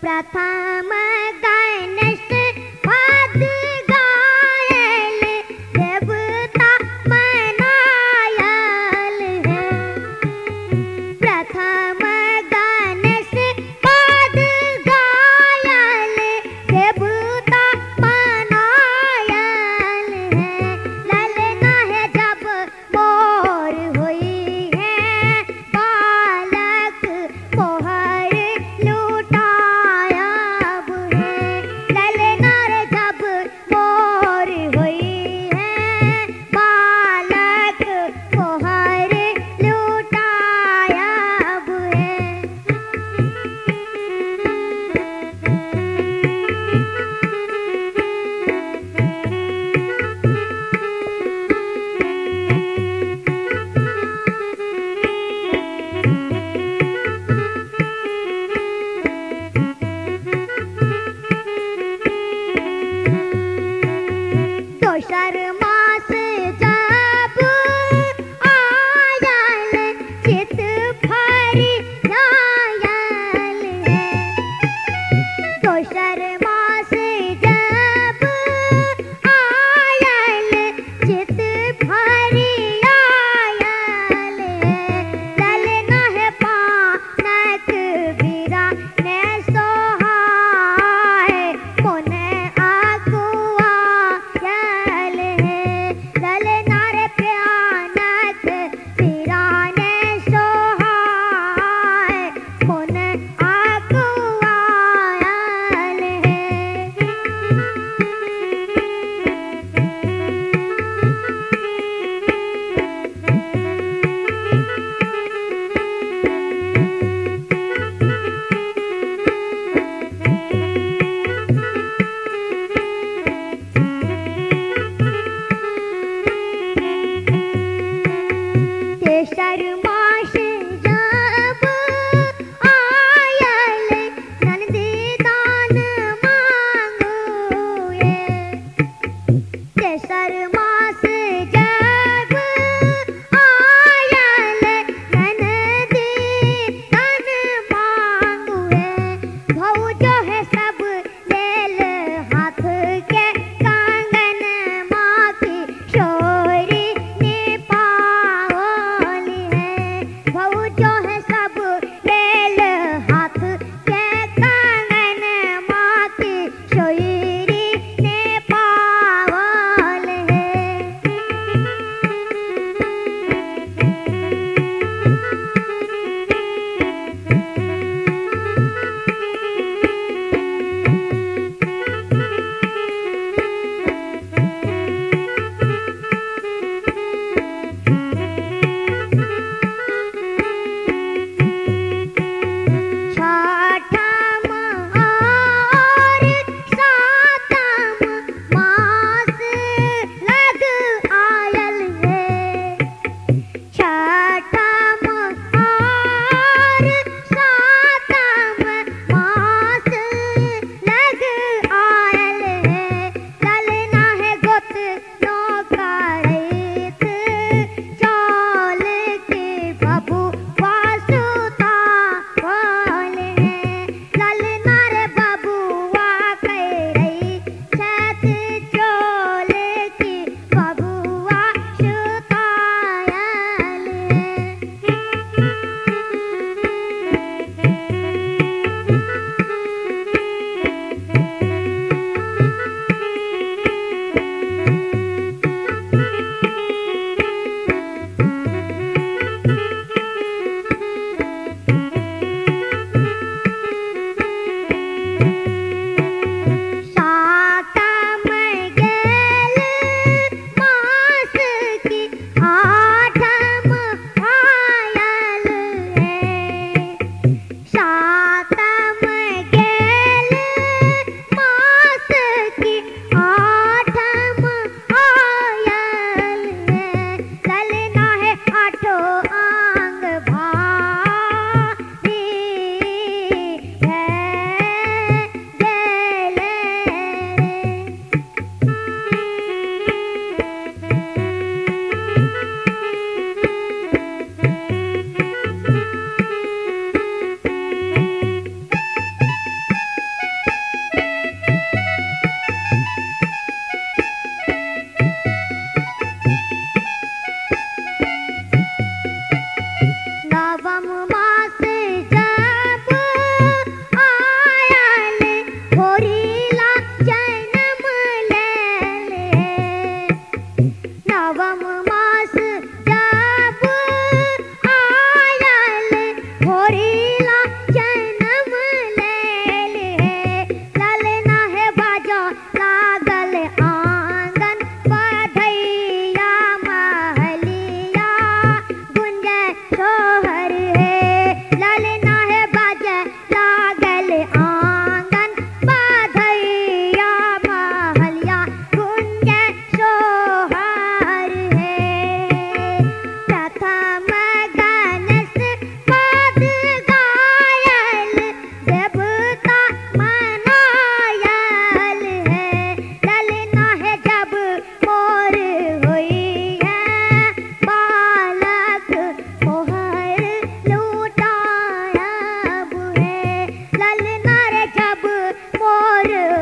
प्रथम गणेश पद गायल देवता मनायल है। प्रथम गणेश पद गायल देवता मनायल है। ललना है जब मोर हुई है बालक मोहर लुटायब है। ललना रे जब मोर हुई है बालक मोहर लुटायब है। दोसर मास जब आयल चित भरि जायल है। दोसर मास जब आयल चित भरि आयल है। ललना है पानक बीरा ने सोहाय मोने आकुआयल है। ललना रे प्यानक बीरा ने सोहाय मोने आकुआयल है। तेसर मास जब आयल नंदी दान मांगुए। तेसर मास जब आयल नंदी दान मांगुए। भौजो है सब लेल हाथ के कंगन माँ की शोरी ने पावली है। भौजो है सब लेल हाथ के कंगन माँ की शोरी ने पावल है। मोर